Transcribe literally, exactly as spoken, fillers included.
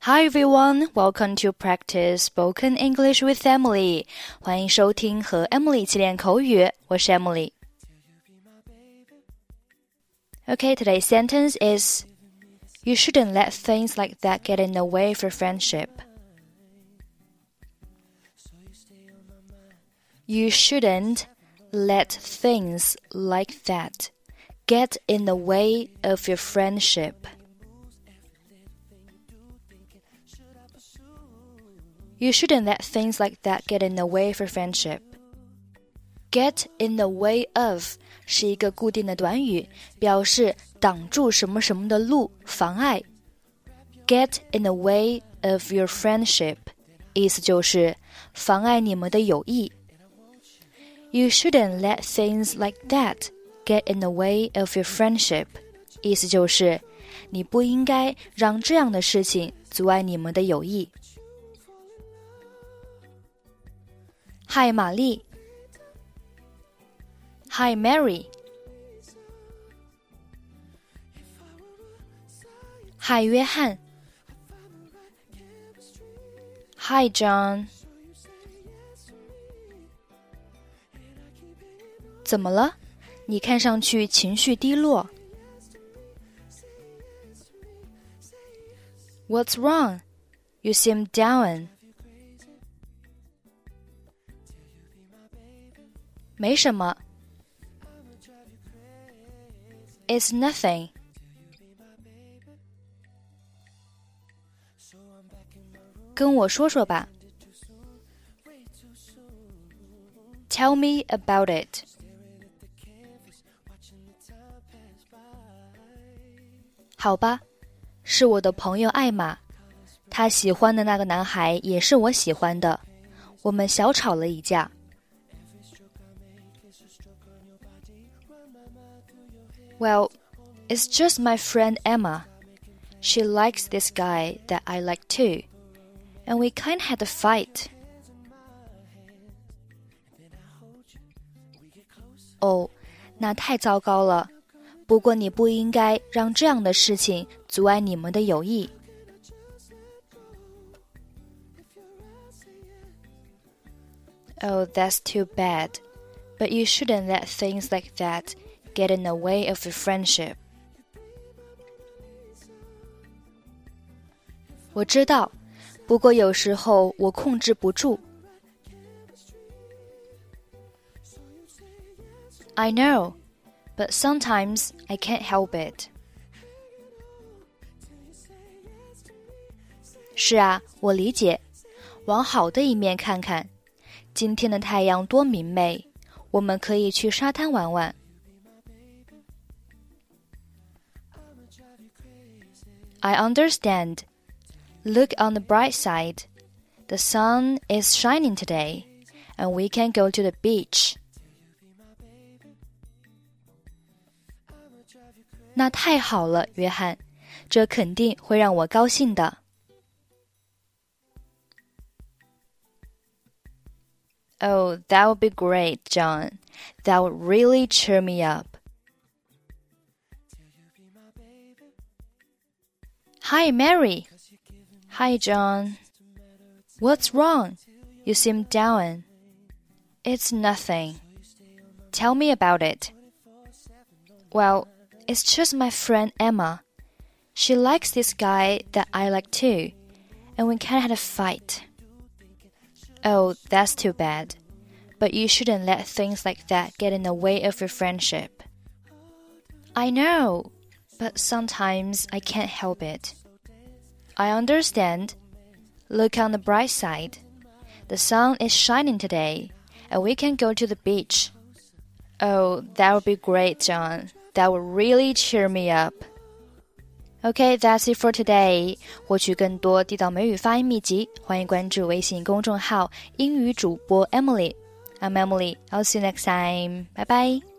Hi everyone, welcome to practice spoken English with Emily. 欢迎收听和 Emily 一起练口语，我是 Emily. Okay, today's sentence is You shouldn't let things like that get in the way of your friendship. You shouldn't let things like that get in the way of your friendship.You shouldn't let things like that get in the way of your friendship. Get in the way of 是一个固定的短语，表示挡住什么什么的路，妨碍。Get in the way of your friendship 意思就是妨碍你们的友谊。You shouldn't let things like that get in the way of your friendship 意思就是你不应该让这样的事情阻碍你们的友谊。Hi, 玛丽 Hi, Mary Hi, 约翰 Hi, John 怎么了？你看上去情绪低落。What's wrong? You seem down.没什么 It's nothing 跟我说说吧 Tell me about it 好吧，是我的朋友艾玛，她喜欢的那个男孩也是我喜欢的，我们小吵了一架Well, it's just my friend Emma. She likes this guy that I like too. And we kind of had a fight. 哦，那太糟糕了。不过你不应该让这样的事情阻碍你们的友谊。Oh, that's too bad. But you shouldn't let things like that.Get in the way of your friendship. 我知道，不过有时候我控制不住。I know, but sometimes I can't help it. 是啊，我理解。往好的一面看看，今天的太阳多明媚，我们可以去沙滩玩玩。I understand. Look on the bright side. The sun is shining today, and we can go to the beach. 那太好了，约翰，这肯定会让我高兴的。Oh, that would be great, John. That would really cheer me up.Hi, Mary. Hi, John. What's wrong? You seem down. It's nothing. Tell me about it. Well, it's just my friend Emma. She likes this guy that I like too, and we kind of had a fight. Oh, that's too bad. But you shouldn't let things like that get in the way of your friendship. I know.But sometimes I can't help it. I understand. Look on the bright side. The sun is shining today, and we can go to the beach. Oh, that would be great, John. That would really cheer me up. Okay, that's it for today. 获取更多地道美语发音秘籍，欢迎关注微信公众号英语主播 Emily. I'm Emily. I'll see you next time. Bye bye.